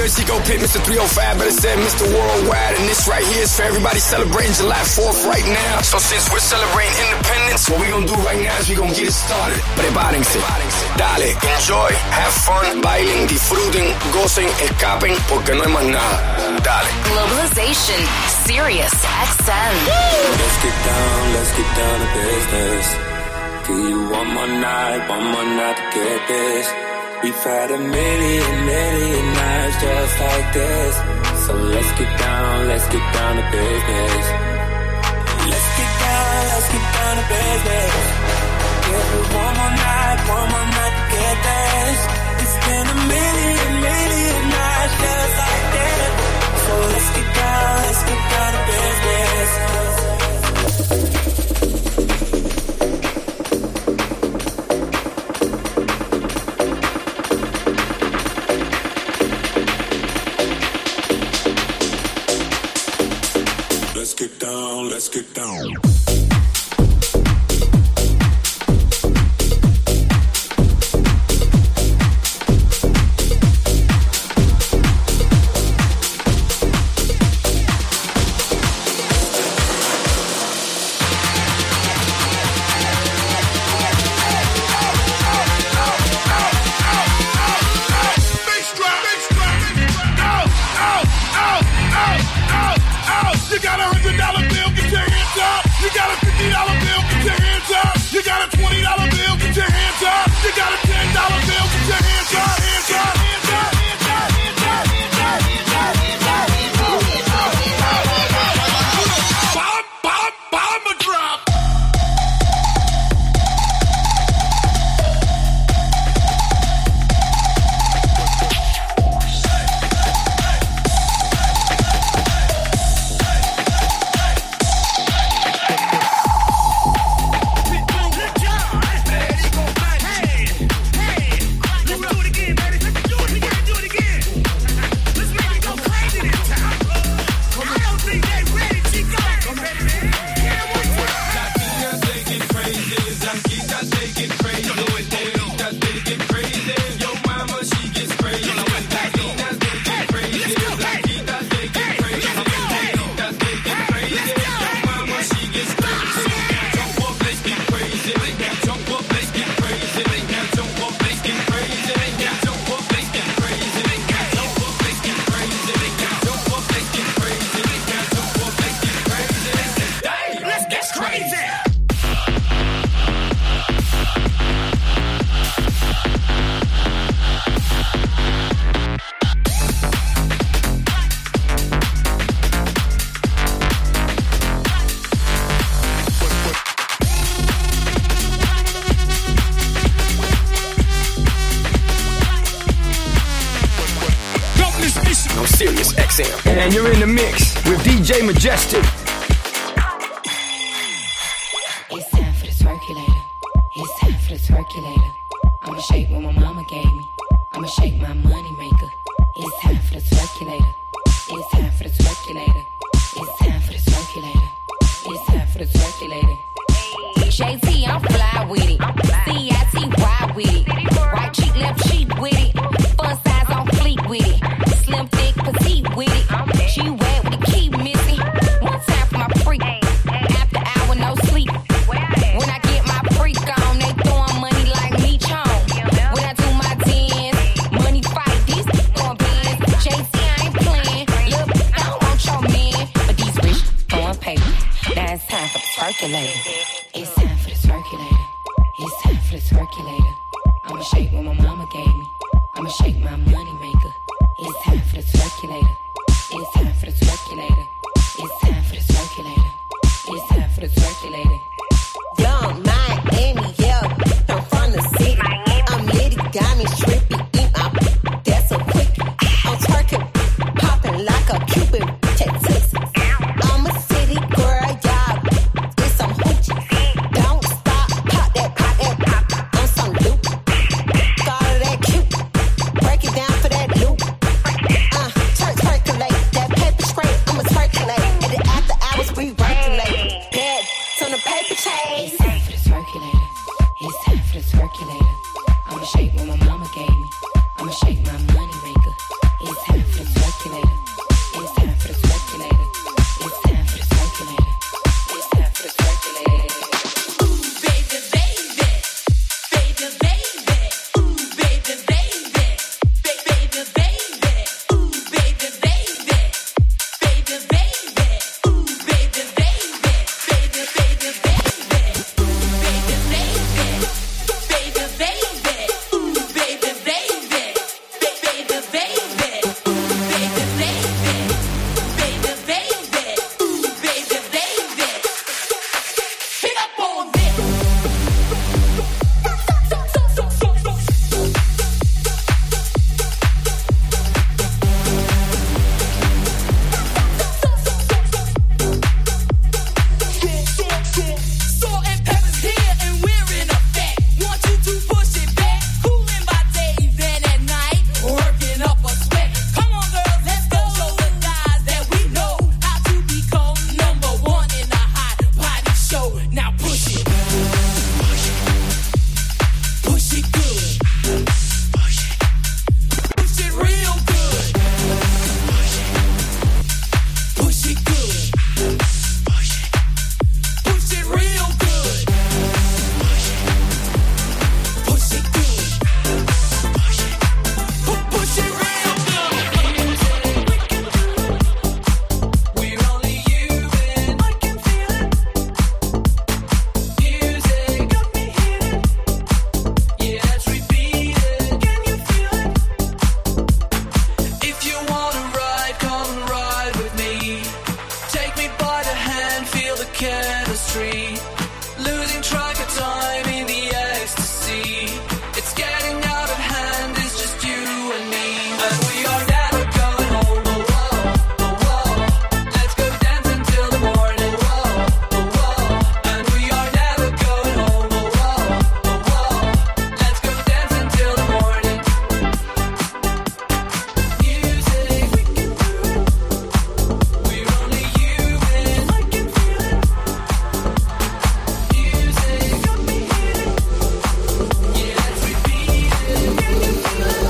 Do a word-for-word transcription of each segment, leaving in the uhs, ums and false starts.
Jersey, go pick Mister three oh five, better said Mister Worldwide. And this right here is for everybody celebrating July fourth right now. So since we're celebrating independence, what we gonna do right now is we gonna get it started. Prepárense, dale, enjoy, have fun, bailen, disfruten, gocen, escapen, porque no hay más nada. Dale. Globalization, Sirius X M. Let's get down, let's get down to business. Give you one more night, one more night to get this. We've had a million, million nights just like this. So let's get down, let's get down to business. Let's get down, let's get down to business. Give you one more night, one more night to get this. It's been a million, million nights just like this. So let's get down, let's get down to business. Let's get down, let's get down. And you're in the mix with D J Majestic. It's time for the circulator. It's time for the circulator. I'ma shake what my mama gave me. I'ma shake my money maker. It's time for the circulator. It's time for the circulator. It's time for the circulator. It's time for the circulator. J T, I'm fly with it. C I T Y with it. Right cheek, left cheek with it. Fun size on fleek with it. Slim, thick, petite with it. She wet with the key missing. One time for my freak. After hour, no sleep. When I get my freak on, they throwing money like me chong. When I do my dance, money fight, these throwing bands. J T, I ain't playing. Look, I don't want your man. But these rich throwing paper. Now it's time for the circulator. It's time for the circulator. It's time for the circulator. I'ma shake what my mama gave me. I'ma shake my money maker. It's time for the circulator. It's time for the circulator. It's time for the circulator. It's time for the circulator. Young Miami, yeah, I'm from the city. I'm litty, got me trippy, eat my that's a quick. I'm twerking, popping like a cupid, Texas. I'm a city girl, yeah, it's some hoochie. Don't stop, pop that, pop that, pop on some loop. Thought of that cute, break it down for that loop. Uh, twerk, twerkulate, that paper straight, I'ma twerkulate. And then after hours, we regulate. Dead, turn the paper chase. It's time for the circulator. It's time for the circulator. I'ma shake what my mama gave me. I'ma shake my money maker. It's time for the circulator. It's time for the circulator. It's time for the circulator. It's time for the circulator. Ooh, baby, baby. Baby, baby. Ooh, baby, baby. Baby, baby. Ooh, baby, baby. Baby, baby. Ooh, baby, baby. Baby, baby, baby. Baby, baby. Baby, baby. Ooh, baby, baby. Baby, baby. Baby, baby. Baby, baby. Ooh, baby, baby. Hit up on this. Salt and pepper's here and we're in effect. Want you to push it back. Cooling by day, then at night, working up a sweat. Come on, girls, let's go. Show the guys that we know how to become number one in the hot body show. Now push it. Push it good. Push it real good. Push it good. Push it real good. Push it good. Pu- Push it real good. We're only human. I can feel it. Music got me heated. Yeah, let's repeat it. Can you feel it? If you wanna ride, come and ride with me. Take me by the hand, feel the chemistry. Losing track of time in the ecstasy. It's getting out of hand, it's just you and me. And we are never going home. Oh, whoa, oh, whoa. Let's go dance until the morning. Whoa, oh, whoa. And we are never going home. Oh, whoa, oh, whoa. Let's go dance until the morning. Music, we can do it. We're only human. I can feel it. Music got me heated. Yeah, let's repeat it. Can you feel it?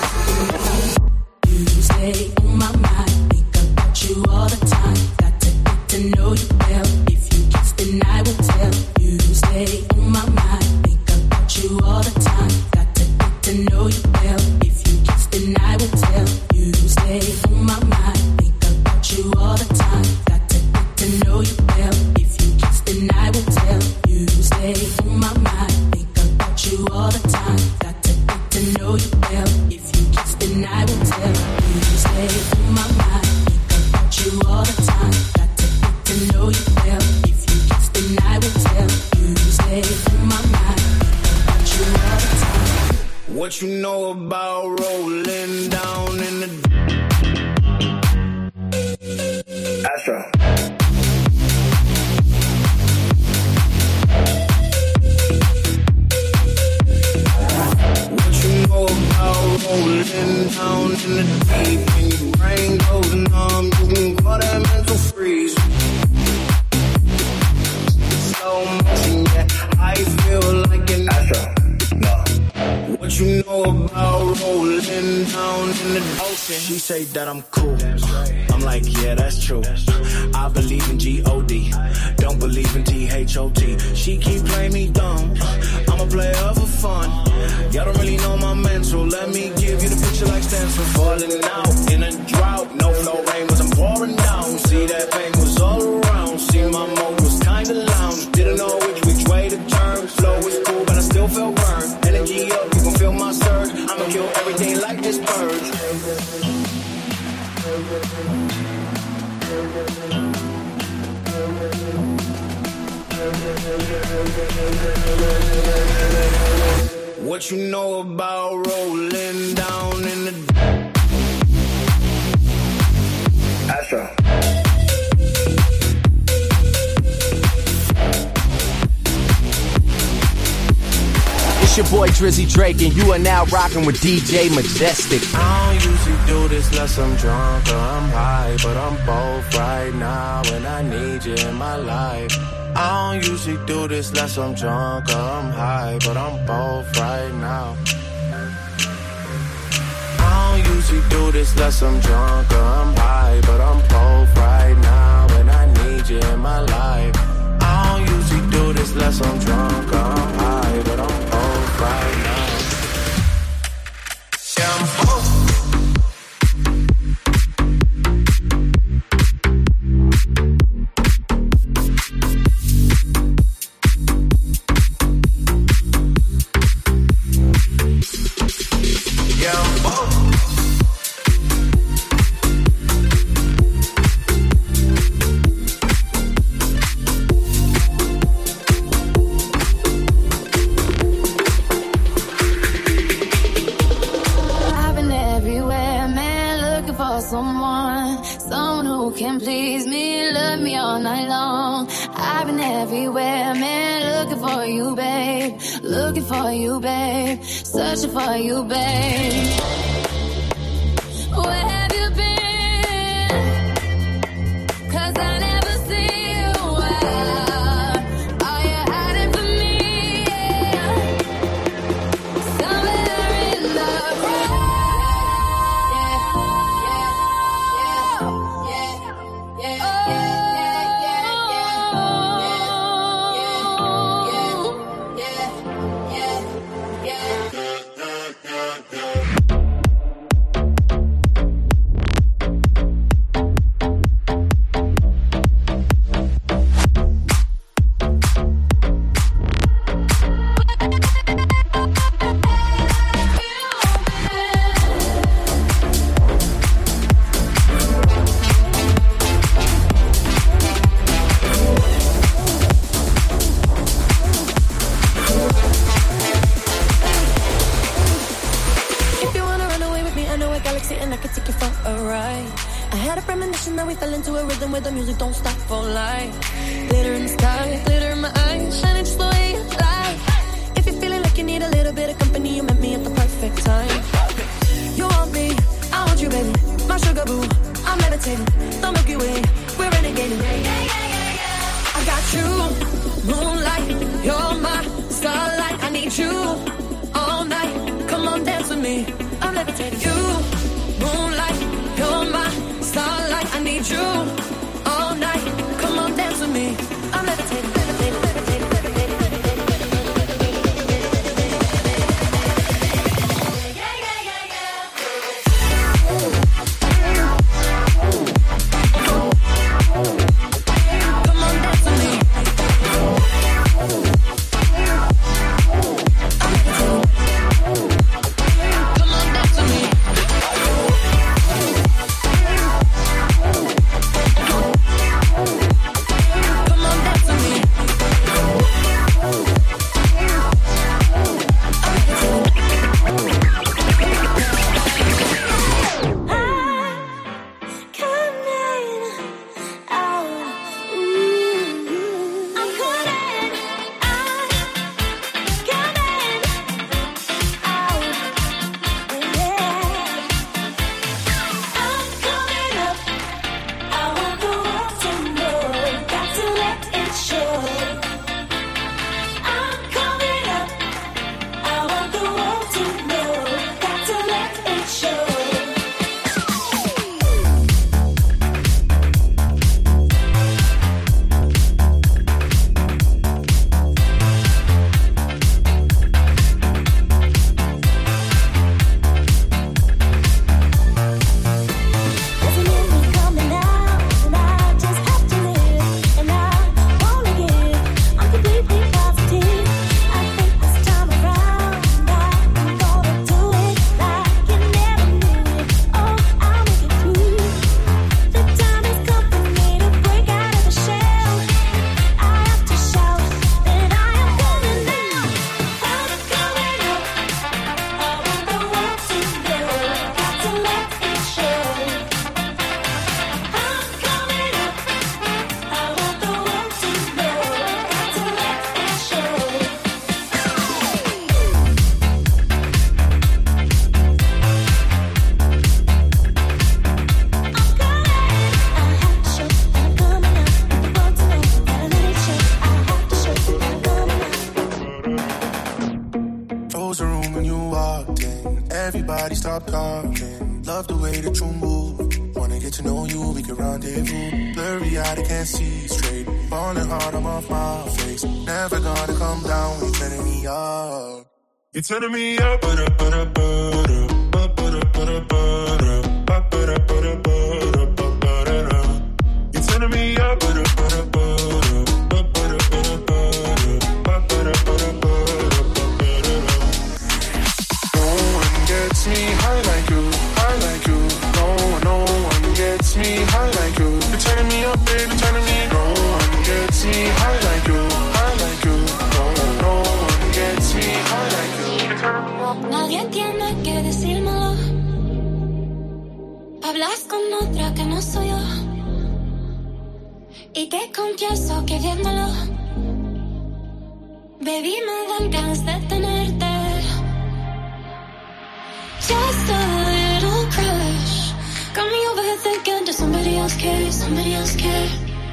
You stay on my mind, think about you all the time. Got to get to know you well. If you kiss, then I will tell. You stay on my mind, think about you all the time. Got to get to know you well. If you kiss, then I will tell. You stay on my mind, think about you all the time. Got to get to know you well. If you kiss, then I will tell. You stay on my mind, think about you all the time. Got to get to know you well. If you kiss, then I will tell. You stay on my mind, think about you all the time. Got to get to know you well. If you kiss, then I will tell. You stay on my mind, think about you all the time. What you know about rolling down in the Astro. What you know about rolling down in the deep? When your brain goes numb, you can call that mental freeze. Slow motion, yeah, I feel like an Astro. No. What you know about rolling down in the ocean? She say that I'm cool. I'm like, yeah, that's true. I believe in G O D. Don't believe in T H O T. She keep playing me dumb. I'm a player for fun. Y'all don't really know my mental. Let me give you the picture like stencil. Falling out in a drought. No flow rain was I'm pouring down. See that pain was all around. See my mode was kinda lounge. Didn't know which which way to turn. Flow was cool, but I still felt burned. Energy up, you can feel my surge. I'ma kill everything like this purge. What you know about rolling down in the Astro. It's your boy Drizzy Drake, and you are now rocking with D J Majestic. I don't usually do this unless I'm drunk or I'm high, but I'm both right now, and I need you in my life. I don't usually do this unless I'm drunk or I'm high, but I'm both right now. I don't usually usually do this less I'm drunk or I'm high, but I'm both right now and I need you in my life. I don't usually do this less I'm drunk or I'm high, but I'm both right now. Yeah, I'm both. Someone, someone who can please me, love me all night long. I've been everywhere, man, looking for you, babe. Looking for you, babe. Searching for you, babe. Where have you been? 'Cause I never see you. Where are you hiding from me? Somewhere in the crowd. Where the music don't stop for life. Glitter in the sky, glitter in my eyes, shining just the way you like. If you're feeling like you need a little bit of company, you met me at the perfect time. You want me, I want you, baby. My sugar boo, I'm levitating. The Milky Way, we're renegading. I got you, moonlight, you're my starlight. I need you all night. Come on, dance with me. I'm levitating. You, moonlight, you're my starlight. I need you all night. Come on, dance with me. I'm levitating, levitating, levitating, levitating, levitating. Yeah, yeah, yeah, yeah. Come on, dance with me. I'm levitating. Come on, dance with me. Closed the room when you walked in. Everybody stopped talking. Love the way that you move. Wanna get to know you, we can rendezvous. Blurry eyed, I can't see straight. Falling hard, I'm off my face. Never gonna come down, you're turning me up. You're turning me up, but up, but up, but up, but up, but up, but up, but up, but up, but up. You're turning me up, but up, but up, but up, but up, but up, but up, but up. No one gets me high like you, high like you. No one, no one gets me high like you. You're turning me up, baby, turning me. No one gets me high like you, high like you. No one, no one gets me high like you. Nadie tiene que decírmelo. Hablas con otra que no soy yo. Y te confieso que viéndolo, baby, me dan ganas de tenerte. Just a little crush. Got me over here thinking, does somebody else care? Somebody else care?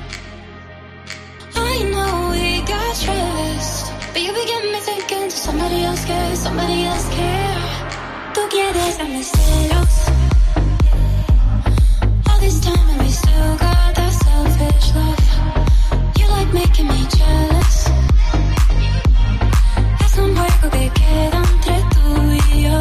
I know we got trust, but you begin me thinking, does somebody else care? Somebody else care? Tú quieres darme celos. All this time and we still got that selfish love. You like making me jealous. Es un juego que queda entre tú y yo.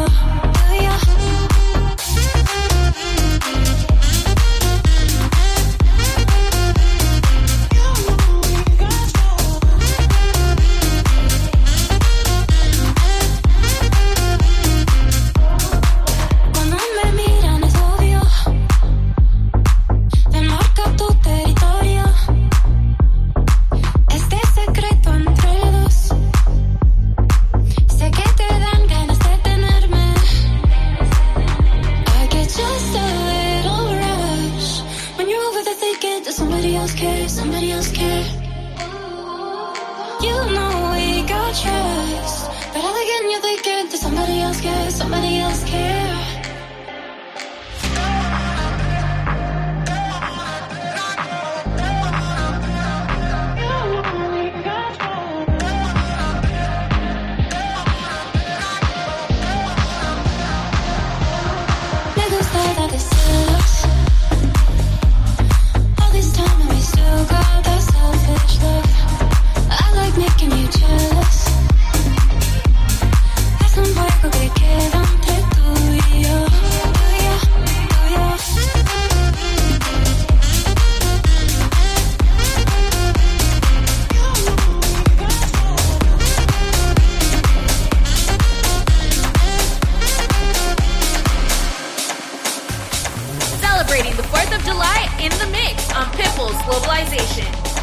Somebody else care. You know we got trust, but all again you're thinking, does somebody else care? Somebody else care. Me gusta darte celos. All this time and we still got that selfish love. I like making you jealous. Es un juego que queda entre tú y yo. Tú y yo, tú y yo. Celebrating the fourth of July in the mix on Pitbull's Globalization.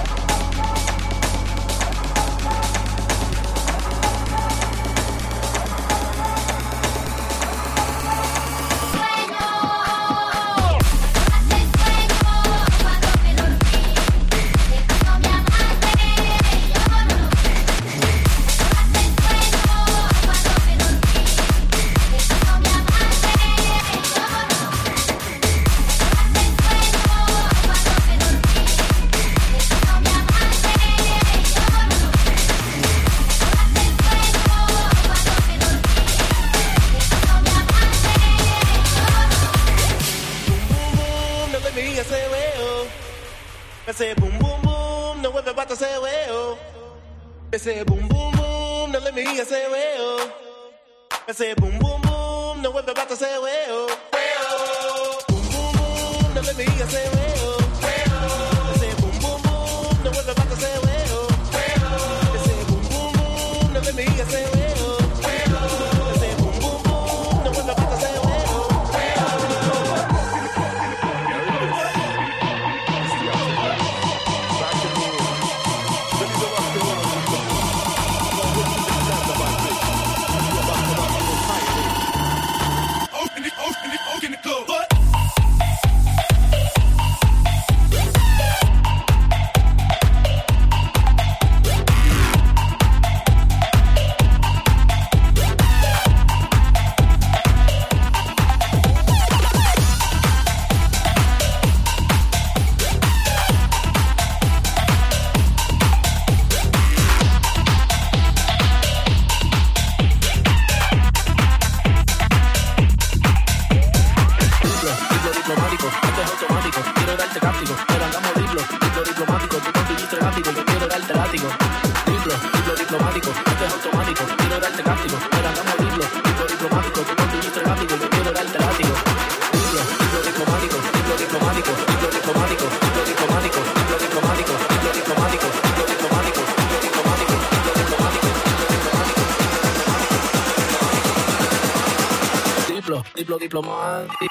Ese boom boom boom, no vuelve para ese huevo. Ese boom boom boom, no le mí ese huevo. Ese boom boom boom, no vuelve para ese huevo. Boom boom boom, no le mí ese huevo. Ese boom boom boom, no vuelve para ese huevo. Ese boom boom boom, no le mí ese huevo. Ese boom boom boom, no vuelve para ese huevo. Open it, open it, open it, go. What? diplo, diplo, diplomático.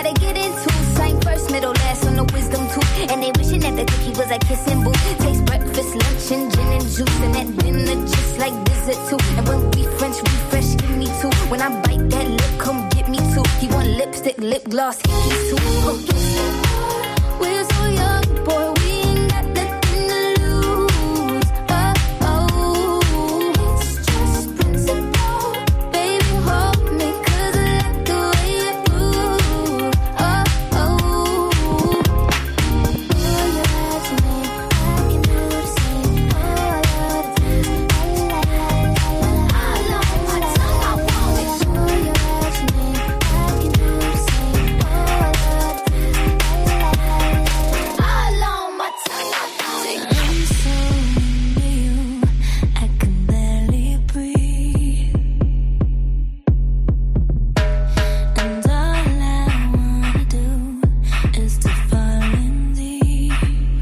middle last on the wisdom tooth. And they wishing that the cookie was a kissing booth. Taste breakfast breakfast, lunch, and gin and juice. And at dinner, just like dessert too. And when we French refresh, give me two. When I bite that lip, come get me two. He want lipstick, lip gloss, hickeys too. Oh, we're so young, boy, we ain't got nothing to lose. Oh, oh, it's just principle. Baby, hold me, 'cause I like the way you move. Oh, oh, oh, you ask me, I can do the same. Oh, I love it. I love my tongue, I want it. Oh, you ask me, I can do the same. Oh, I love it. I love my tongue, I want it. I'm so into you, I can barely breathe. And all I wanna do is to fall in deep.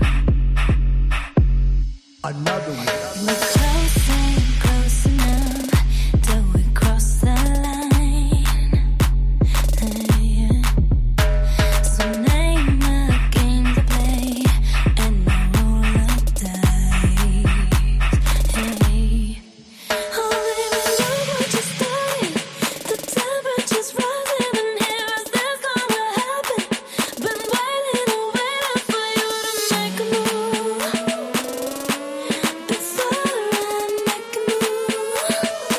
Another one. We're close and close enough till we cross the line. Hey. So name a game to play and I'll roll the dice. Hey. Oh baby, look what you started. The temperature's rising in here. Is this gonna happen? Been waiting and waiting for you to make a move. Before I make a move.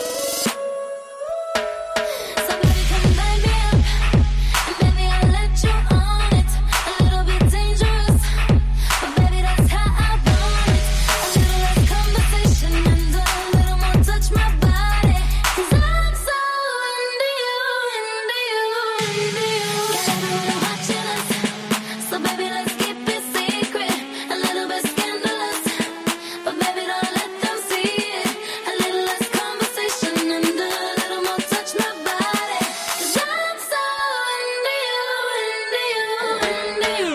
So baby, come light me up, and baby, I'll let you on it. A little bit dangerous, but baby, that's how I want it. A little less conversation and a little more touch my body. 'Cause I'm so into you, into you, into you. Got everyone watching us, so baby, let's keep it secret. A little bit scandalous, but baby, don't let them see it. A little less conversation and a little more touch my body. 'Cause I'm so into you, into you, into you.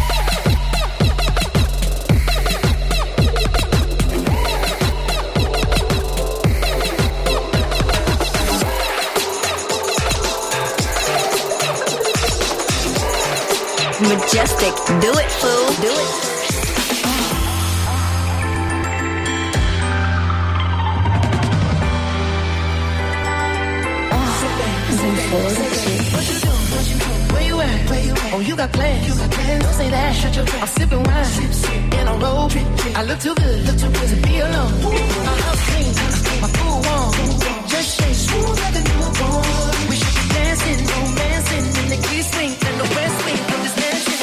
Majestic, do it, fool, do it. Where you at? Where you at? Oh, you got plans. You got plans. Don't say that. Shut your trap. I'm sipping wine. Sip, sip. In a robe. I look too good. Look too good to be alone. My house clean. My food warm. Just shake smooth like a newborn. We should be dancing, romancing in the east wing and the west wing of this mansion.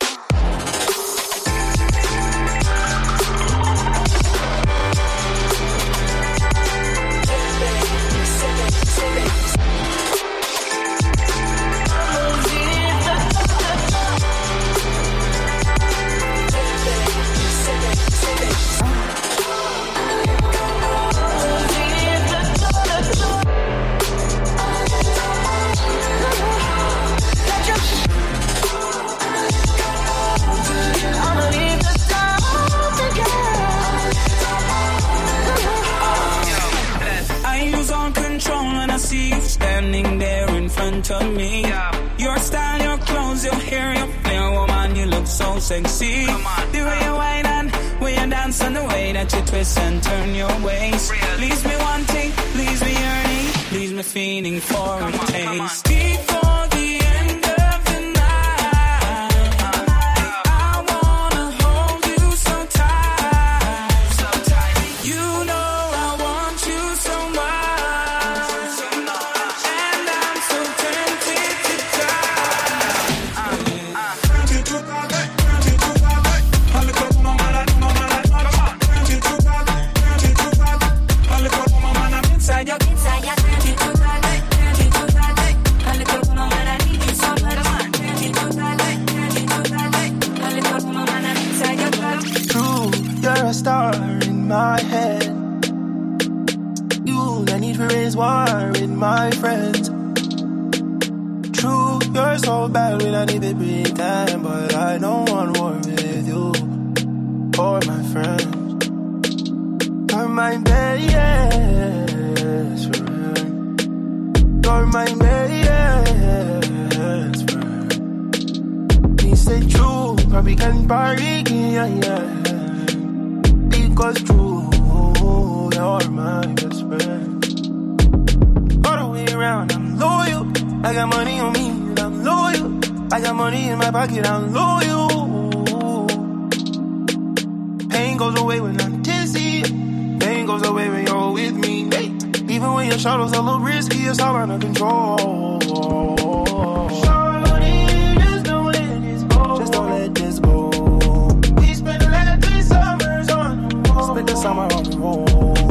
I lose all control when I see you standing there in front of me. Your style, your clothes, your hair, your flair, woman, you look so sexy. The way you whine and way you dance and the way that you twist and turn your waist. Leaves me wanting, leaves me yearning, leaves me feeling for a taste. Before the end of the night, I wanna hold you so tight. You know I want you so much, and I'm so tempted to inside your inside your True, you're a star in my head. You, I need to raise war with my friends. True, you're so bad when I need to break time, but I don't want war with you or my friends. You're my best friend. You're my best friend. Me say true, probably can party, yeah, yeah. Be cause true. You're my best friend. All the way around, I'm loyal. I got money on me, and I'm loyal. I got money in my pocket, I'm loyal. Pain goes away when I'm tipsy. Pain goes away when you're with me. Hey. Even when your shadow's a little risky, it's all under control. Shorty, just don't let this go. Just don't let this go. We spent the last three summers on the road. Spent the summer on the road.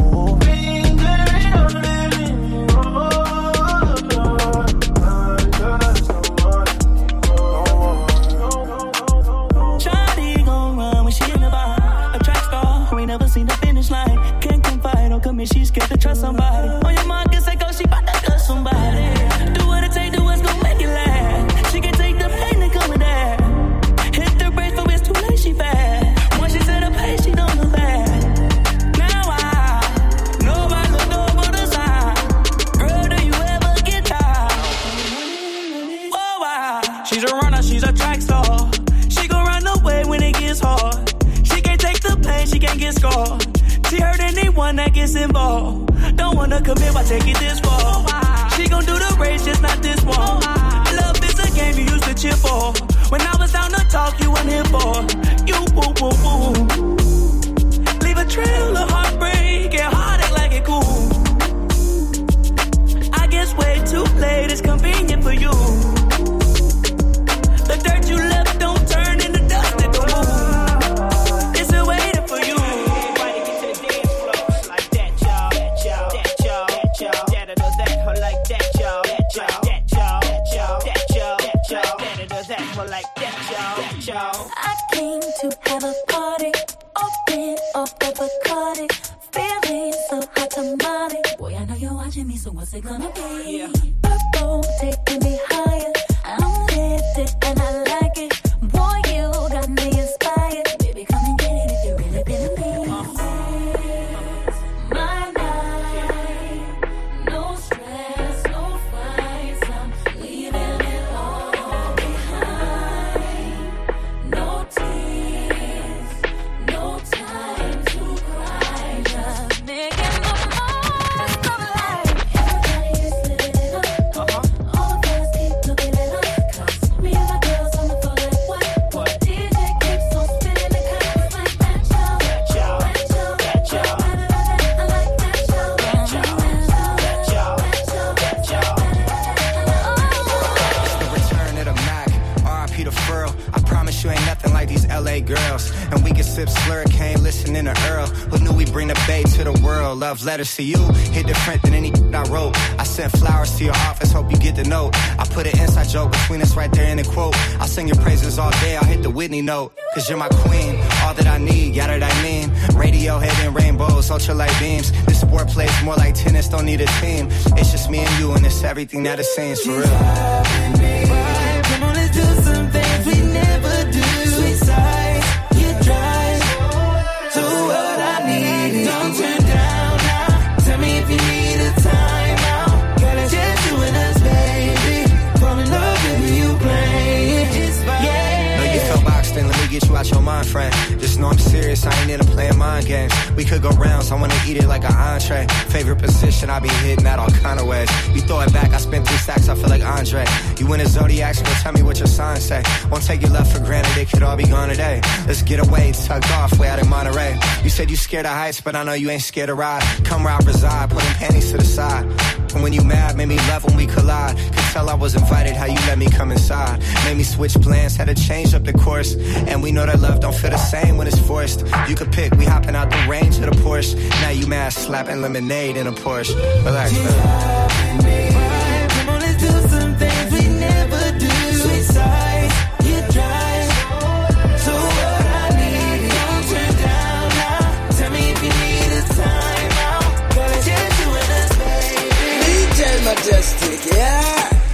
She's scared to trust somebody. On your mind, can say go, she bout to touch somebody. Do what it take, do what's gonna make it last. She can take the pain that come with that. Hit the brakes, but it's too late, she bad. Once she set a pace, she don't look back. Now I know I look over the side. Girl, do you ever get tired? Oh, I. She's a runner, she's a track star. She gon' run away when it gets hard. She can't take the pain, she can't get scarred. She hurt anyone that gets involved. Don't wanna commit, why take it this far? She gon' do the race, just not this one. Love is a game you used to cheer for. When I was down to talk, you weren't here for. You woo woo woo. Leave a trail of heartbreak and heartache like it cool. I guess way too late, it's convenient for you. The dirt you left don't turn into dust, it don't move. It's a waiting for you. I came to have a party, open up the Bacardi, feeling so hot tamale. Boy, I know you're watching me, so what's it gonna be? Purple taking me higher, I'm lifted and I like it. Boy, you got me inspired. Baby, come and get it if you really been me. My night, no stress, no fights. I'm leaving it all behind. No tears, no time to cry. Just making the most of life. Everybody is living it up. All the girls keep looking at us. 'Cause me and my girls on the floor like what? What? D J keeps on spinning the cups like that, y'all. That, y'all. That, y'all. That, y'all. I like that, y'all. That, y'all. That, y'all. That, y'all. The return of the Mac, R I P the Furl. I promise you ain't nothing like these L A girls. And we can sip slurricane, listening to Earl. Who knew we bring the bay to the world? Love letters to you, hit different than any I wrote. I sent flowers to your office, hope you get the note. I put an inside joke between us right there in the quote. I'll sing your praises all day, I'll hit the Whitney note. Cause you're my queen, all that I need, yeah that I mean. Radiohead and rainbows, ultralight beams. This sport plays more like tennis, don't need a team. It's just me and you and it's everything that it seems for real. Come on, let's do some things we never do. Sweet side, you drive. So what I need, don't turn down now. Tell me if you need a time out. Girl, it's just you and us, baby. Fall in love with you, play it. Yeah. Know you feel boxed in, let me get you out your mind, friend. Just know I'm serious, I ain't into playing mind games. We could go rounds, I wanna eat it like an entree. Favorite position, I be hitting that all kind of ways. You throw it back, I spin three stacks, I feel like Andre. You in a zodiac, so tell me what your sign say. Won't take your love for granted, it could all be gone today. Let's get away, tucked off, way out in Monterey. You said you scared of heights, but I know you ain't scared to ride. Come where I reside, putting panties to the side. And when you mad, made me love when we collide. Could tell I was invited, how you let me come inside. Made me switch plans, had to change up the course. And we know that love don't feel the same when it's forced. You could pick, we hopping out the range of the Porsche. Now you mad, slapping lemonade in a Porsche. Relax, man. Come on, let's do some things we never do. Sweet side, you drive. So what I need, don't turn down now. Tell me if you need a time out. Girl, it's just you and us, baby. D J Majestic, yeah.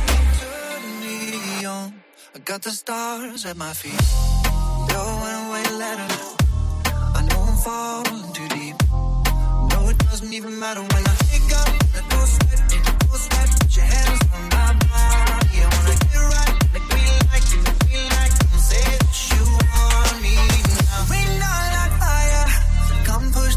I got the stars at my feet. Yo, went away, let her know. I know I'm falling too deep. No, it doesn't even matter when I pick up. Go sweat, go sweat, put your hands on my body. I wanna get right, like we like it, like we like it. Say that you want me now. We not like fire, so come push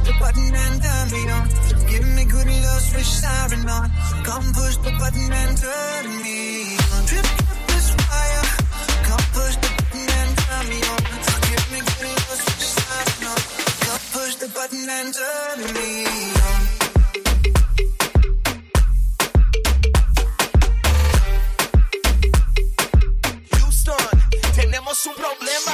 switch siren on. Come push the button and turn me on. Drip, drip this fire. Come push the button and turn me on. Give me, give me a switch siren on. Come push the button and turn me on. Tenemos un problema.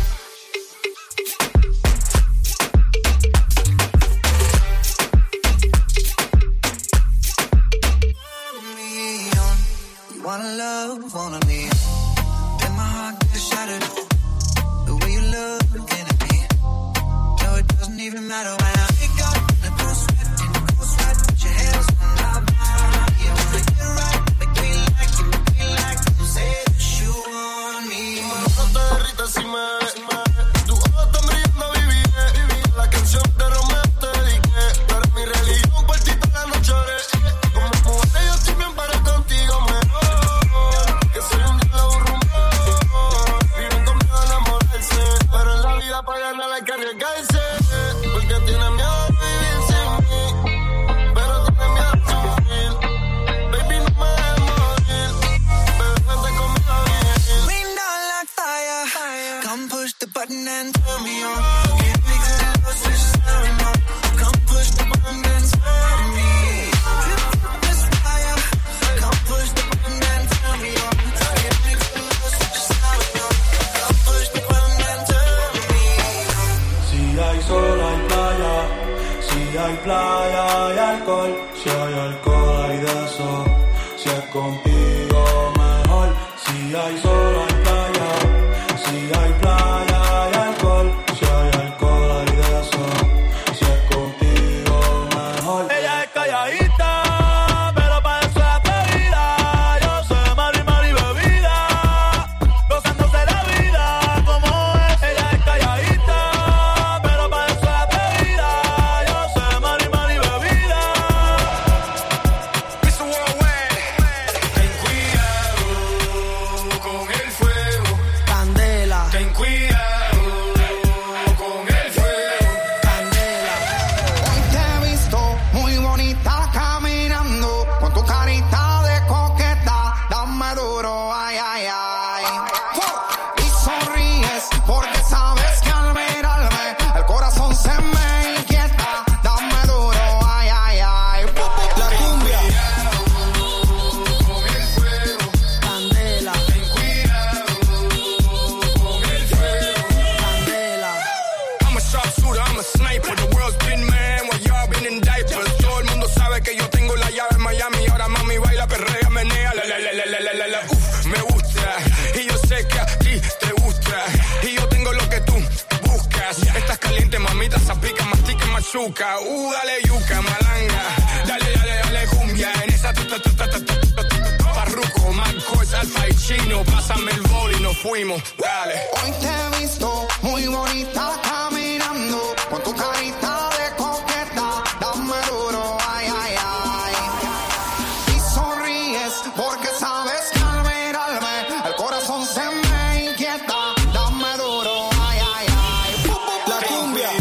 You wanna love, wanna be. Then my heart gets shattered. The way you look at me. No, it doesn't even matter when I pick up the cold sweat in the cold sweat. Put your hands on my body. You wanna get right, make me like you, make me like you. Say that you want me. No te derritas si me ves. Tu ojos están brillando, viví. La canción de Romeo te dediqué. Tú eres mi religión, por ti toda la noche oré. Como mujer yo estoy bien para contigo mejor. Que soy un diablo rumor. Viven conmigo a enamorarse. Pero en la vida para ganar hay que arriesgarse. Porque tiene miedo de vivir sin mí. Pero tiene miedo de sufrir. Baby, no me dejes morir. Bebé, vente conmigo a vivir. Rain down like fire. Come push the button and turn me on. Give me good love, switch siren on. Come push the button and turn me on. Drip, drip this fire. Come push the button and turn me on. Give me good love, switch siren on. Come push the button and turn me on. Si hay sol hay playa, si hay playa hay alcohol, si hay alcohol hay de eso, si es contigo mejor. Si hay sol hay playa, si hay playa hay alcohol, si hay alcohol hay de eso, si es contigo mejor. Ella es calladita, pero para eso es atrevida. Yo sé mari mari bebida, gozándose la vida como es. Ella es calladita, pero para eso es atrevida. Yo sé mari mari bebida. mister Worldwide, ten cuidado con el fuego. Candela, Ten cuidado con el fuego. candela. Hoy te he visto muy bonita caminando con tu carita de coqueta, dame duro, ay, ay, ay. Y sonríes porque sabes que al mirarme el corazón se me inquieta, dame duro, ay, ay, ay. La cumbia, Con el fuego. candela, Ten cuidado con el fuego. candela. I'm a sharpshooter, I'm a sniper. The world's been man while y'all been in diapers. Todo el mundo sabe que yo tengo la llave en Miami. Ahora mami baila, perrea, menea, la la la la la la la la. Uf, me gusta. Y yo sé que a ti te gusta. Y yo tengo lo que tú buscas. Estás caliente, mamita, zapica, mastica, machuca. Uh, dale yuca, malanga. Dale, dale, dale cumbia. En esa ta ta ta ta ta ta ta. Farruko, Marcos, Alfa y Chino. Pásame el bol y nos fuimos. Dale. Hoy te he visto muy bonita caminando con tu carita de coqueta, dame duro, ay, ay, ay. Y sonríes porque sabes que al mirarme el corazón se me inquieta, dame duro, ay, ay, ay. La cumbia,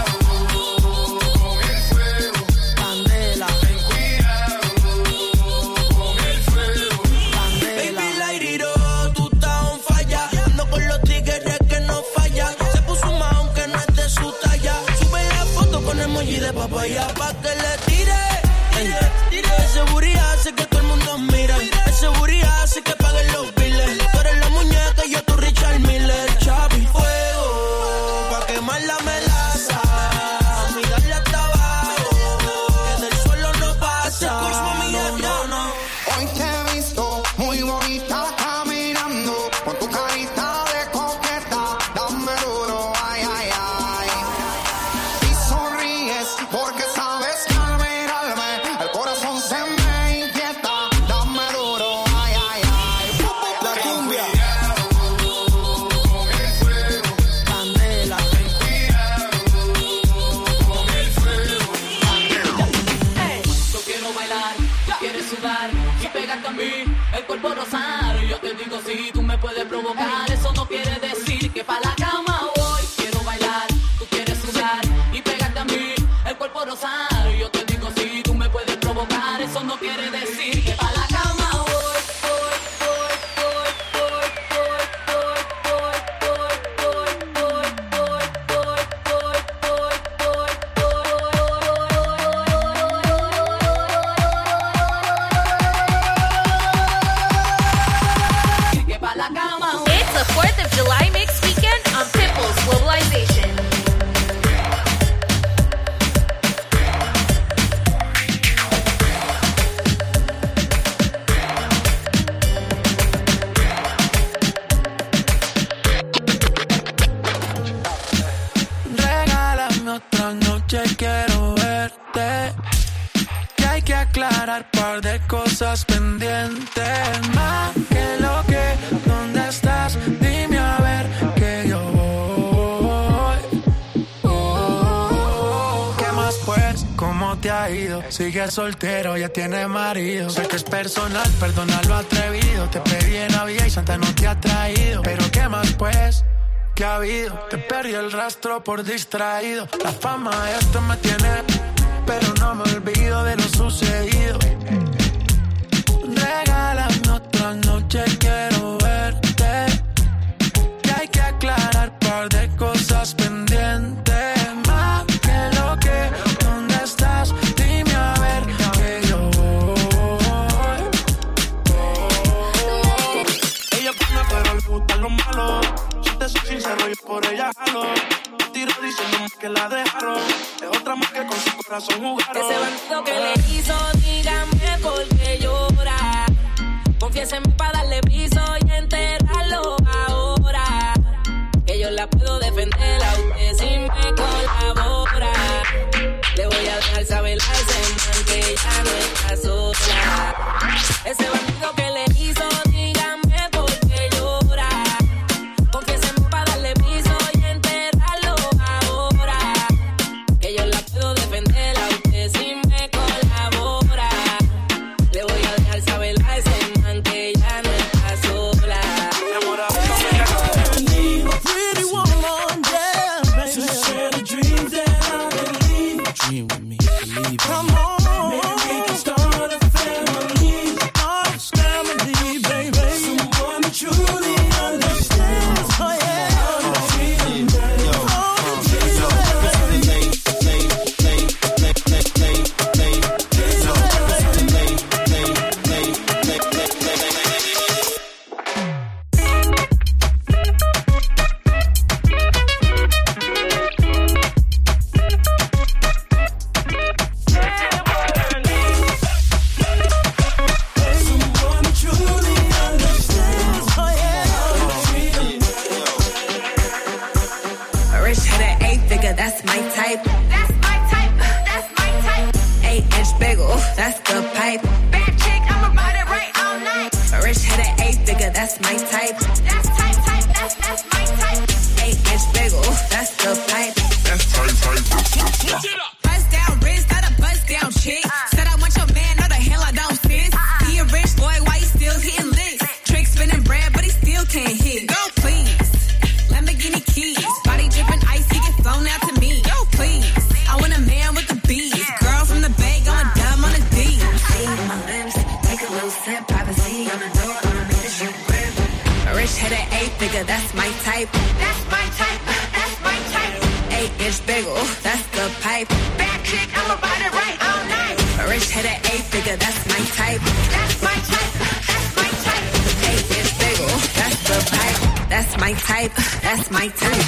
Con el fuego. candela, Ten cuidado con el fuego. candela. Baby, la iriro, tú estás on falla. Ando con los tigres que no falla. Se puso más aunque no es de su talla. Sube la foto con emoji de papaya pa' que le tire. Ey, ese booty hace que todo el mundo mire. Ese booty hace que paguen los biles. Tú eres la muñeca y yo tu Richard Miller. Chapi, fuego, pa' quemar la melaza. A mí darle hasta abajo, que del suelo no pasa. No, no, no. Hoy te he visto muy bonita caminando con tu carita de coqueta, dame duro, ay, ay, ay. Y sonríes porque sabes que al mirarme el corazón se me inquieta, dame duro, ay, ay, ay. La cumbia, Con el fuego. candela, Ten cuidado con el fuego. Yo quiero bailar, quieres sudar y pegarte a mí, el cuerpo rosar. Yo te digo si tú me puedes provocar, eso no quiere decir que pa' la cama voy. Quiero bailar, tú quieres sudar y pegarte a mí, el cuerpo rosar. Yo te digo si tú me puedes provocar, otra noche quiero verte. Que hay que aclarar par de cosas pendientes. Más que lo que, ¿dónde estás? Dime a ver que yo voy. Oh, ¿qué más pues? ¿Cómo te ha ido? Sigues soltero, ya tienes marido. Sé que es personal, perdona lo atrevido. Te pedí en Navidad y Santa no te ha traído. Pero ¿qué más pues? ¿Qué ha habido? Te perdí el rastro por distraído. La fama de esto me tiene, pero no me olvido de lo sucedido. Regálame otra noche, quiero verte. Que hay que aclarar par de cosas pendientes. Más que lo que, ¿dónde estás? Dime a ver que yo voy. Ella es buena pero le gustan los malos. Te soy sincero, yo por ella jalo. Tiro diciéndome que la dejaron. Es otra más que con su corazón jugaron. Ese bandido que le hizo, dígame por qué llora. Confiéseme pa' darle piso y enterrarlo ahora. Que yo la puedo defender a usted si me colabora. Le voy a dejar saber a ese man que ya no está sola. Ese bandido que le hizo, dígame por qué llora. Confiéseme pa' darle piso y enterrarlo ahora. Que yo la puedo defender a usted si me colabora. Le voy a dejar saber a ese man que ya no está sola. Pretty woman, yeah, baby. To share the dreams that I believe. Dream with me, believe. Come on. Maybe we can start a family. Start a family, baby. Someone that truly understands. Oh, yeah. Rich had an eight figure, that's my type. That's my type, that's my type. Eight inch bagel, that's the pipe. Bad chick, I'ma ride it right all night. Rich had an eight figure, that's my type. That's type, type, that's, that's my type. Eight inch bagel, that's the pipe. That's type, type, that's the pipe. Bust down wrist, not a bust down chick. Said I want your man, no the hell I don't sis. He a rich boy, why he still hitting licks? Trick spinning bread, but he still can't hit. Go please, Lamborghini keys, body dripping ice, he get flown out to me. Yo please, I want a man with the bees. Girl from the bay, going dumb on the D. See my lips, take a little sip, privacy on the door, on the bitch you grip. Rich had an eight figure, that's my type. That's my type, that's my type. Eight inch bagel, that's the pipe. Bad chick, I'ma ride it right all night. Rich had an eight figure, that's my type. That's my type, that's my type. Eight inch bagel, that's the pipe. That's my type, that's my type.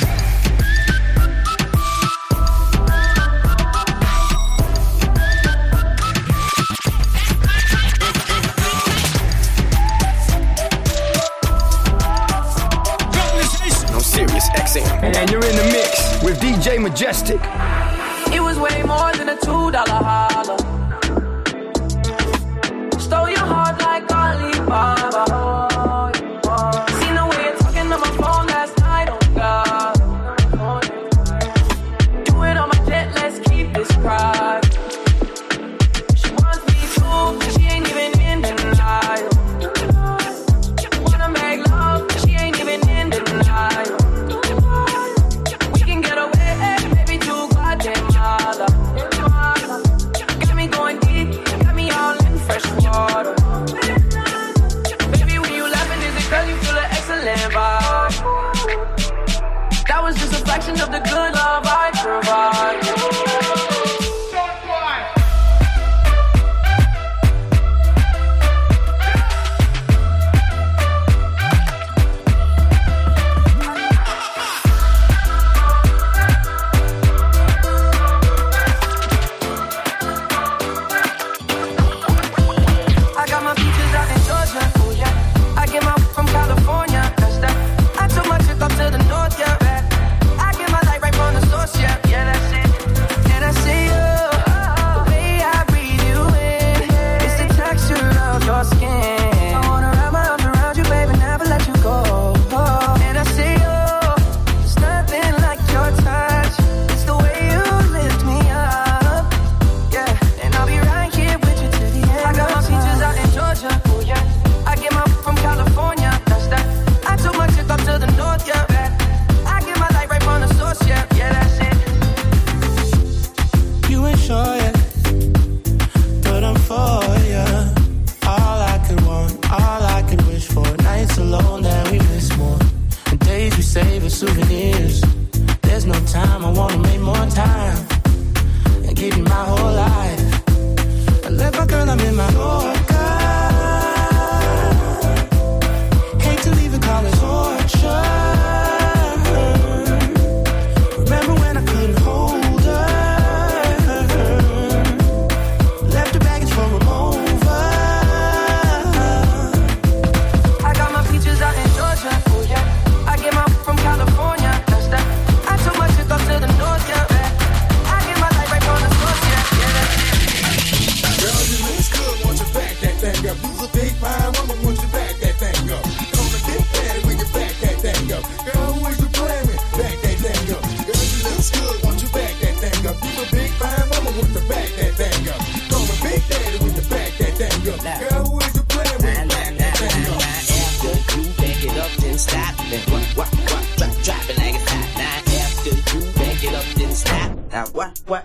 I'm Sirius X M, and you're in the mix with D J Majestic. It was way more than a two dollar holler. Stole your heart like Alibaba. Seen the way you're talking on my phone last night, oh God. Do it on my jet, let's keep this private. She wants me too, she ain't even in denial. Wanna make love, she ain't even in denial. We can get away, maybe too goddamn holla.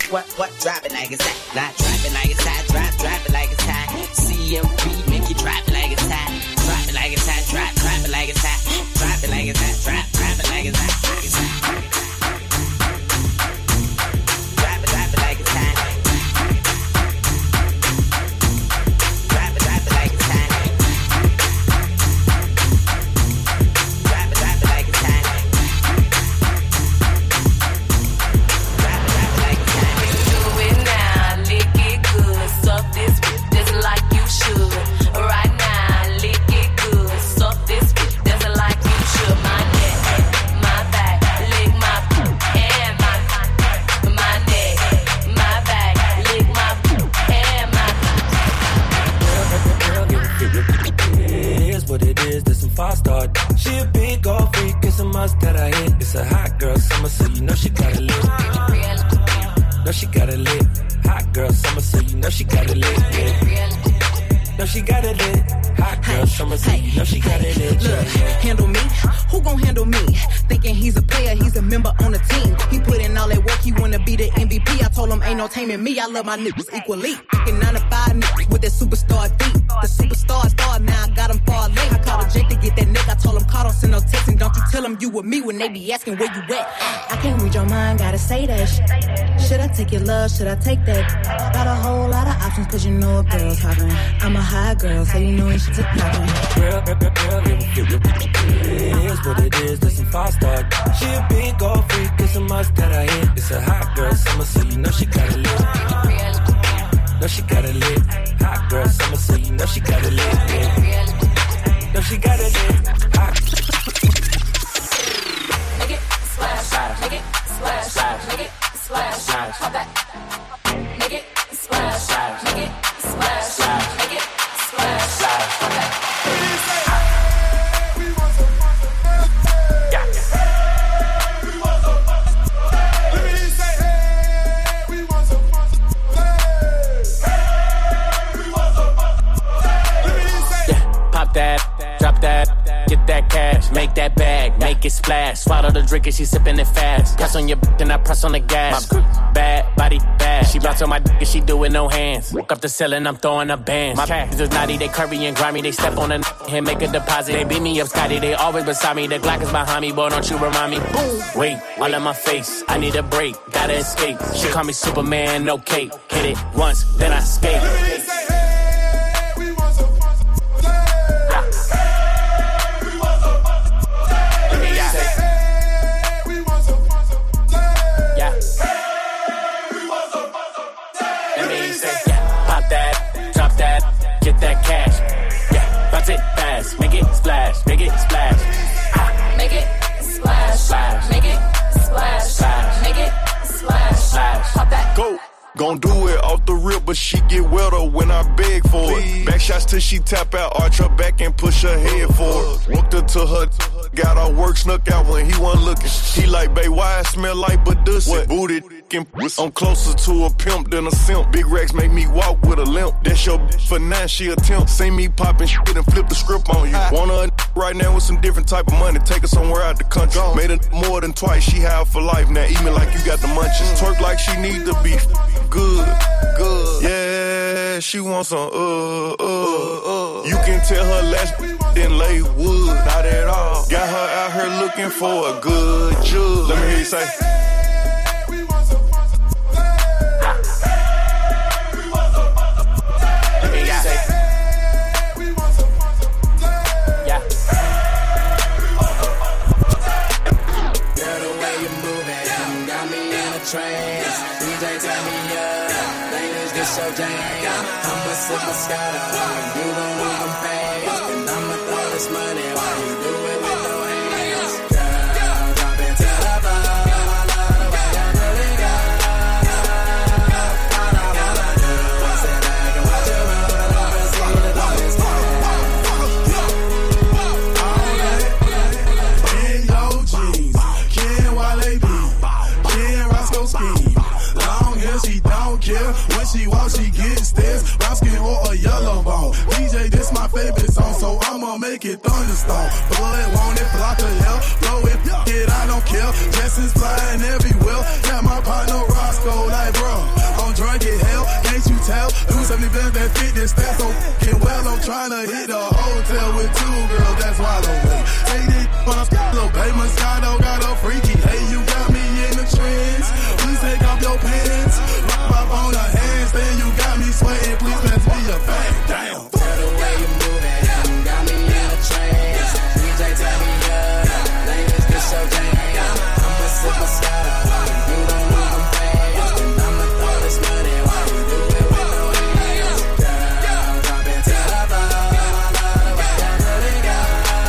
what, what, what? Drop it like it's hot. Not drop it like it's hot. Drop, drop it like it's hot. C M P make you drop it like it's hot. Drop it like it's hot. Drop, drop it like it's hot. Drop it like it's hot. Drop, drop it like it's hot. Like it's hot. Drop it, drop it like it's hot. Drop it, drop it like it's hot. Drop it, drop it like it's hot. Drop it, drop it like it's hot. Do it now, lick it good, suck this bitch just like you should. Right now, lick it good, suck this bitch just like you should. My neck, my back, lick my and my my neck, my back, lick my and my. It is what it is, there's some five star. She a big old freak, it's a must that I hit. It's a hot girl summer, so you know she got it lit. Know she got it lit. Hot girl summer, so you know she got it lit. Yeah. Know she got it lit. Hot girl summer, so you know she got it lit. Look, handle me? Who gon' handle me? Thinking he's a player, he's a member on the team. He put in all that work, he wanna be the M V P. I told him ain't no taming me, I love my niggas equally. Fucking nine to five niggas with that superstar beat. The superstar star, now I got him far late. I called a Jake to get that nigga, I told him call, don't send no text. And don't you tell him you with me when they be asking where you at. I can't read your mind, gotta say that shit. Should I take your love, should I take that? Got a whole lot of options, cause you know a girl's hopping. I'm a high girl, so you know you should take popping. Girl, girl, girl, girl, it is what it is, there's some five star. She a big old freak, it's a must that I hit. It's a hot girl summer, so you know she got it lit. Know she got it lit. Hot girl summer, so you know she got it lit. Yeah. Know she got it lit. Hot. Make it splash, make it splash, make it splash, pop that. Make it splash, make it splash, make it splash, pop that. That, drop that, get that cash, make that bag, make it splash. Swallow the drink and she sipping it fast. Press on your b- and I press on the gas. Bad, body bad. She bounce on my dick and she do it no hands. Walk up the ceiling, I'm throwing up bands. My cash is naughty, they curvy and grimy. They step on the n- and make a deposit. They beat me up, Scotty, they always beside me. The Glock is behind me, boy, don't you remind me. Boom. Wait, all in my face, I need a break, gotta escape. She call me Superman, no cape. Hit it once, then I skate. Get that cash, yeah, bounce it fast, make it splash, make it splash, ah. Make it splash, splash, make it splash, splash, make it splash, splash, pop that. Go. Gon' do it off the rip, but she get wetter when I beg for it. Back shots till she tap out, arch her back and push her head forward. Walked her to her, got her work snuck out when he wasn't looking. He like, babe, why I smell like Badussy? Booted, I'm closer to a pimp than a simp. Big racks make me walk with a limp. That's your for now, she attempt. See me popping shit and flip the script on you. Want her right now with some different type of money. Take her somewhere out the country. Made her more than twice, she have for life. Now eat me like you got the munchies. Twerk like she need to be good, good. Yeah, she wants some uh, uh, uh. You can tell her last didn't lay wood, not at all. Got her out here looking for a good judge. Let me hear you say. Trance. D J turn me up, ladies get so jammed. I'ma sip a scatter, you gon' move them fast. And I'ma throw this money while you do it with no hands. Girl, drop it to the floor. I love the way you do it, girl. All I wanna do is sit back and watch you roll up and see the boys in your jeans, Ken Wale B, Ken Roscoe scheme. Long hair, she don't care. When she walks, she gets stairs. Brown skin or a yellow bone. D J, this my favorite song, so I'ma make it thunderstorm. Blood, want it, block her hell. Blow it, it, I don't care. Dresses flying everywhere. Got my partner Roscoe like, bro, drink it hell, can't you tell? Lose seventy bands that fit this stat so f***ing well. I'm trying to hit the hotel with two girls, that's why I don't wait. Take this on a little pay Moscato, got a freaky. Hey, you got me in the trends. Please take off your pants. Rock up on the handstand, you got me sweating. Please pass me a bag. Damn. Tell the way you moving, you got me in a trance. D J tell me up, ladies get so jam. I'ma sip Moscato, you don't need them fast. And I'ma throw this money while you do it with no hands. Girl, drop it to the floor. I love the way you put it down.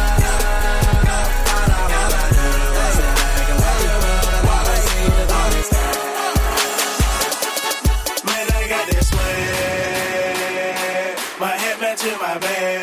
All I wanna do is sit back and watch you move. And all I see is all this stuff. Man, I got this swag. My head matching my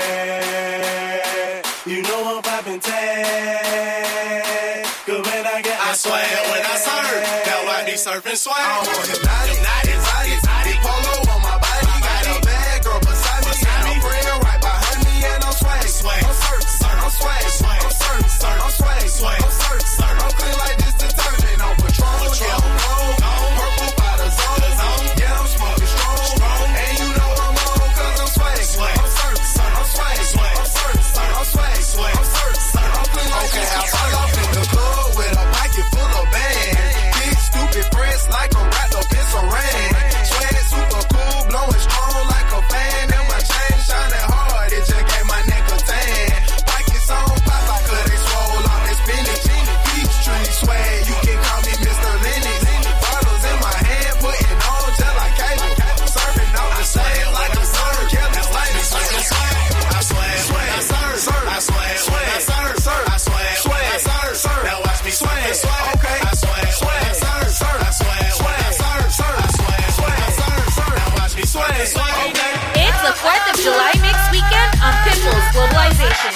bag. You know I'm poppin' tag. Cause when I get I swear when I surf, that why be surfing swag. I don't want hypnotic, exotic, exotic. Polo on my body, got a bad girl beside me. And a friend right behind me, and I'm swag. Swag, I'm surf, surf, I'm swag, swag, I'm surf, surf, I'm swag, swag, I'm surf, surf. I'm clean like this detergent on patrol. Yeah, I'm gold, purple by the zone. Yeah, I'm smoking strong, and you know I'm on 'cause I'm swag, swag, I'm surf, surf, I'm swag, swag, I'm surf, surf, I'm swag, swag, I'm surf, surf. I'm clean like this. Okay, I fall off in the club with a pocket full of bands. Big stupid press like a wrapped up in saran. Swag super cool, blowing strong like a fan. And my chain shining hard, it just gave my neck a tan. Pockets on pop, I could they swole on this spinach. Peachtree swag, you can call me Mister Lennox. Bottles in my hand, putting on just like cable. Surfing off the sand like a surf. Yeah, that's like me swag, swag. I swag, swag, I surf, surf. I swag, swag, I surf, surf. I swag, swag, I surf, surf. Now watch me swag, swag. Okay, I swag, swag, I surf, surf. I swag, swag, I surf, surf. I swag, swag, I surf, surf. Now watch me swag, swag. Okay. It's the fourth of July mix weekend on Pitbull's Globalization.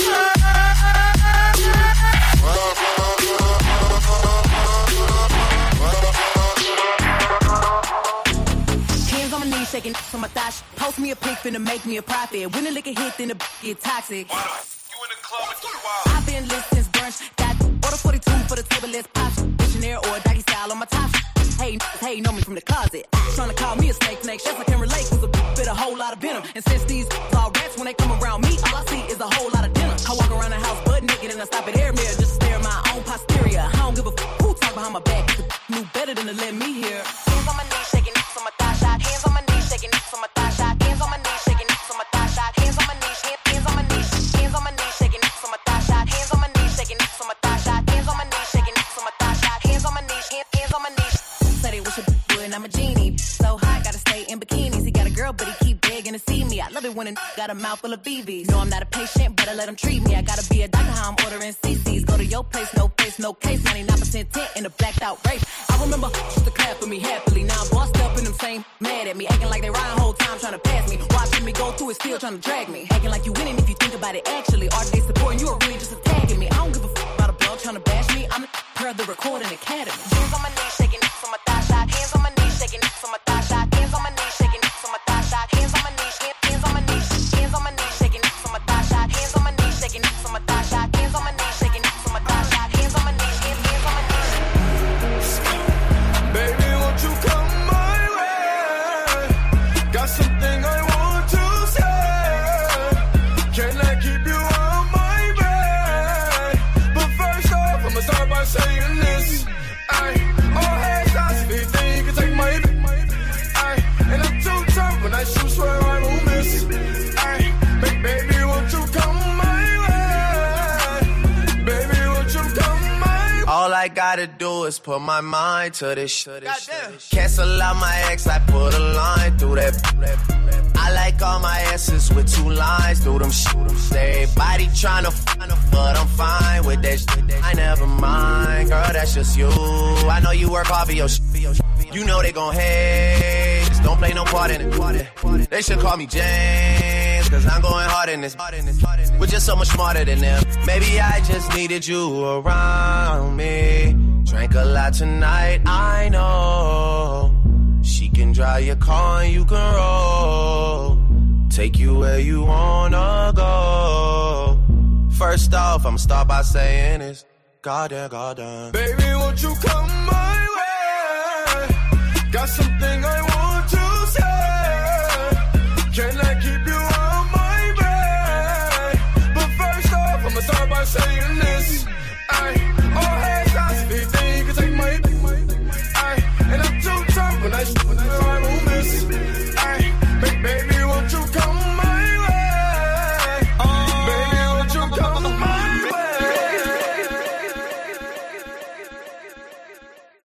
Hands on my knees, shaking on my thighs. Post me a pic, finna make me a profit. When the liquor hit, then the get toxic. I've been lit since brunch. Got order forty-two for the table, let's pop. Missionaire or doggy style on my top. Hey, hey, know me from the closet. Trying to call me a snake, snake. Chef, I can relate, cause a bit a whole lot of venom. And since these all rats, when they come around me, all I see is a whole lot of dinner. I walk around the house butt naked and I stop at air mirror just to stare at my own posterior. I don't give a f who talk behind my back. Cause knew better than to let me hear. Hands on my knees, shaking on my thigh shot. Hands on my knees, shaking on my thigh shot. Hands on my knees, shaking on my thigh shot. Hands on my knees, hands on my knees, hands on my knees, shaking on my thigh shot. Hands on my knees, shaking on my thigh shot. Hands on my knees, shaking on my thigh shot. Hands on my knees, hands on my knees. Say they wish it would, and I'm a genie. So hot, gotta stay in bikinis. He got a girl, but he keep begging to see me. I love it when a got a mouth full of B Vs. No, I'm not a patient, but I let him treat me. I gotta be a doctor, how I'm ordering C Cs. Go to your place, no face, no case. ninety-nine percent tint in a blacked out race. I remember used to clap for me happily. Now I'm bossed up and them same mad at me. Acting like they riding whole time trying to pass me. Watching me go through it, still trying to drag me. Acting like you winning if you think about it actually. Are they supporting you or really just attacking me? I don't give a f about a blog trying to bash me. I'm the per the recording academy. Hands on my knees, shaking on my thigh shot. Hands on my knees, shaking on my thigh shot. Hands on my knees, shaking on my thigh shot. Hands on my knees, hands on my knees, hands on my knees, shaking on my thigh shot. Hands on my knees, shaking on my thigh shot. Hands on my knees, shaking on my thigh shot. Hands on my knees, hands on my knees. Baby, won't you come my way? Got something I want to say. Can I keep you on my bed? But first off, I'ma start by saying this. Ay, all hands shots, if you think you can take my bit. Ay, and I'm too tough when I shoot, swear I won't miss. Ay, ba- baby, won't you come my way? Baby, won't you come my way? All I gotta do is put my mind to this shit. Cancel out my ex, I put a line through that. I like all my S's with two lines through them shit. Everybody tryna find them, but I'm fine with that shit. I never mind, girl, that's just you. I know you work hard for your shit. You know they gon' hate. Just don't play no part in it. They should call me James, cause I'm going hard in this. We're just so much smarter than them. Maybe I just needed you around me. Drank a lot tonight, I know. She can drive your car and you can roll. Take you where you wanna go. First off, I'ma start by saying this. Goddamn, goddamn. Baby, won't you come my way? Got something I want